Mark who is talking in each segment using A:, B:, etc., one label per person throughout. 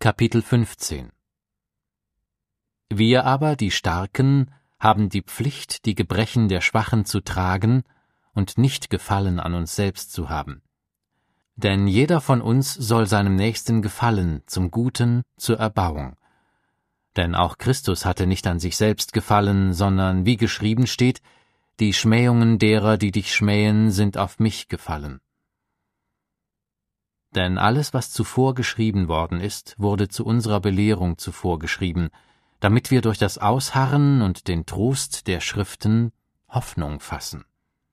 A: Kapitel 15 Wir aber, die Starken, haben die Pflicht, die Gebrechen der Schwachen zu tragen und nicht Gefallen an uns selbst zu haben. Denn jeder von uns soll seinem Nächsten gefallen, zum Guten, zur Erbauung. Denn auch Christus hatte nicht an sich selbst gefallen, sondern, wie geschrieben steht, die Schmähungen derer, die dich schmähen, sind auf mich gefallen. Denn alles, was zuvor geschrieben worden ist, wurde zu unserer Belehrung zuvor geschrieben, damit wir durch das Ausharren und den Trost der Schriften Hoffnung fassen.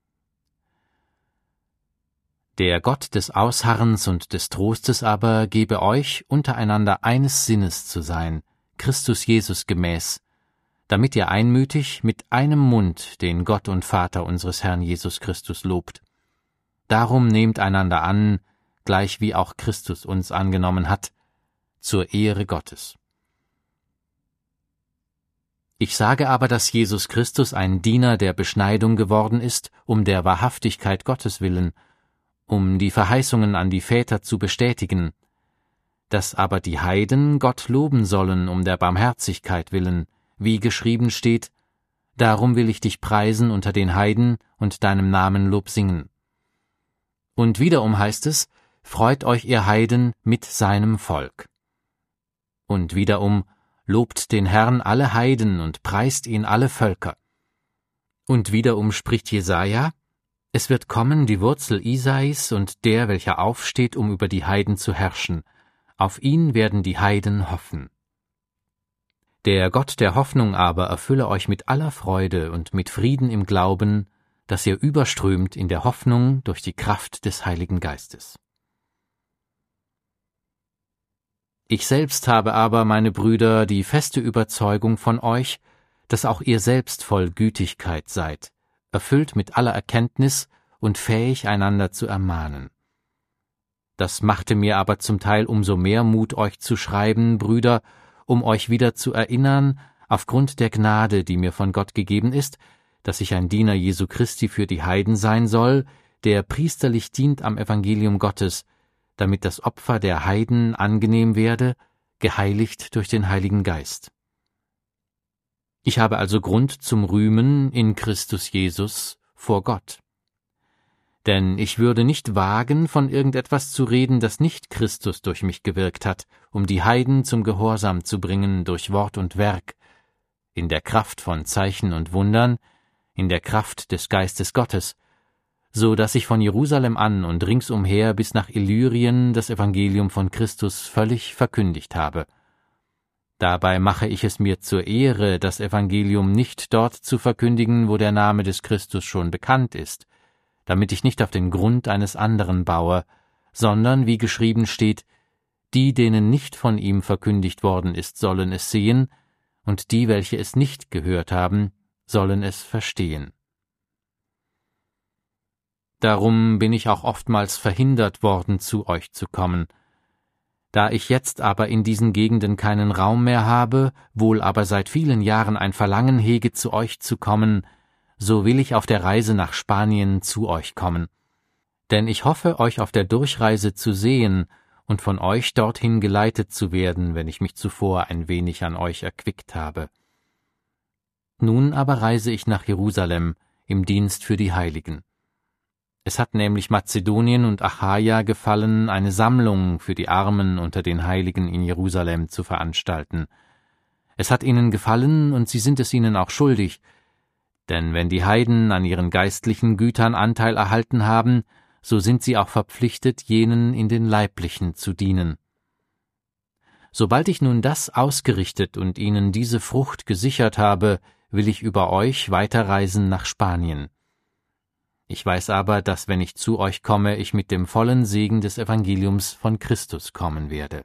A: Der Gott des Ausharrens und des Trostes aber gebe euch, untereinander eines Sinnes zu sein, Christus Jesus gemäß, damit ihr einmütig mit einem Mund den Gott und Vater unseres Herrn Jesus Christus lobt. Darum nehmt einander an, gleich wie auch Christus uns angenommen hat, zur Ehre Gottes. Ich sage aber, dass Jesus Christus ein Diener der Beschneidung geworden ist, um der Wahrhaftigkeit Gottes willen, um die Verheißungen an die Väter zu bestätigen, dass aber die Heiden Gott loben sollen um der Barmherzigkeit willen, wie geschrieben steht, darum will ich dich preisen unter den Heiden und deinem Namen Lob singen. Und wiederum heißt es, freut euch ihr Heiden mit seinem Volk. Und wiederum, lobt den Herrn alle Heiden und preist ihn alle Völker. Und wiederum spricht Jesaja, es wird kommen die Wurzel Isais und der, welcher aufsteht, um über die Heiden zu herrschen. Auf ihn werden die Heiden hoffen. Der Gott der Hoffnung aber erfülle euch mit aller Freude und mit Frieden im Glauben, dass ihr überströmt in der Hoffnung durch die Kraft des Heiligen Geistes. Ich selbst habe aber, meine Brüder, die feste Überzeugung von euch, dass auch ihr selbst voll Gütigkeit seid, erfüllt mit aller Erkenntnis und fähig, einander zu ermahnen. Das machte mir aber zum Teil umso mehr Mut, euch zu schreiben, Brüder, um euch wieder zu erinnern, aufgrund der Gnade, die mir von Gott gegeben ist, dass ich ein Diener Jesu Christi für die Heiden sein soll, der priesterlich dient am Evangelium Gottes, damit das Opfer der Heiden angenehm werde, geheiligt durch den Heiligen Geist. Ich habe also Grund zum Rühmen in Christus Jesus vor Gott. Denn ich würde nicht wagen, von irgendetwas zu reden, das nicht Christus durch mich gewirkt hat, um die Heiden zum Gehorsam zu bringen durch Wort und Werk, in der Kraft von Zeichen und Wundern, in der Kraft des Geistes Gottes, so dass ich von Jerusalem an und ringsumher bis nach Illyrien das Evangelium von Christus völlig verkündigt habe. Dabei mache ich es mir zur Ehre, das Evangelium nicht dort zu verkündigen, wo der Name des Christus schon bekannt ist, damit ich nicht auf den Grund eines anderen baue, sondern, wie geschrieben steht, die, denen nicht von ihm verkündigt worden ist, sollen es sehen, und die, welche es nicht gehört haben, sollen es verstehen. Darum bin ich auch oftmals verhindert worden, zu euch zu kommen. Da ich jetzt aber in diesen Gegenden keinen Raum mehr habe, wohl aber seit vielen Jahren ein Verlangen hege, zu euch zu kommen, so will ich auf der Reise nach Spanien zu euch kommen. Denn ich hoffe, euch auf der Durchreise zu sehen und von euch dorthin geleitet zu werden, wenn ich mich zuvor ein wenig an euch erquickt habe. Nun aber reise ich nach Jerusalem im Dienst für die Heiligen. Es hat nämlich Mazedonien und Achaia gefallen, eine Sammlung für die Armen unter den Heiligen in Jerusalem zu veranstalten. Es hat ihnen gefallen, und sie sind es ihnen auch schuldig, denn wenn die Heiden an ihren geistlichen Gütern Anteil erhalten haben, so sind sie auch verpflichtet, jenen in den leiblichen zu dienen. Sobald ich nun das ausgerichtet und ihnen diese Frucht gesichert habe, will ich über euch weiterreisen nach Spanien. Ich weiß aber, dass, wenn ich zu euch komme, ich mit dem vollen Segen des Evangeliums von Christus kommen werde.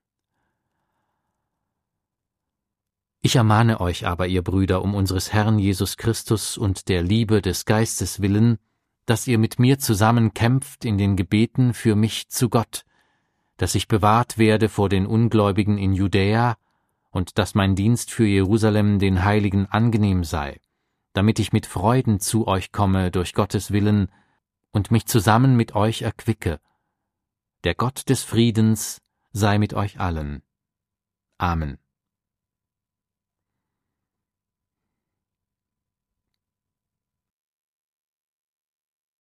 A: Ich ermahne euch aber, ihr Brüder, um unseres Herrn Jesus Christus und der Liebe des Geistes willen, dass ihr mit mir zusammen kämpft in den Gebeten für mich zu Gott, dass ich bewahrt werde vor den Ungläubigen in Judäa und dass mein Dienst für Jerusalem den Heiligen angenehm sei, damit ich mit Freuden zu euch komme durch Gottes Willen und mich zusammen mit euch erquicke. Der Gott des Friedens sei mit euch allen. Amen.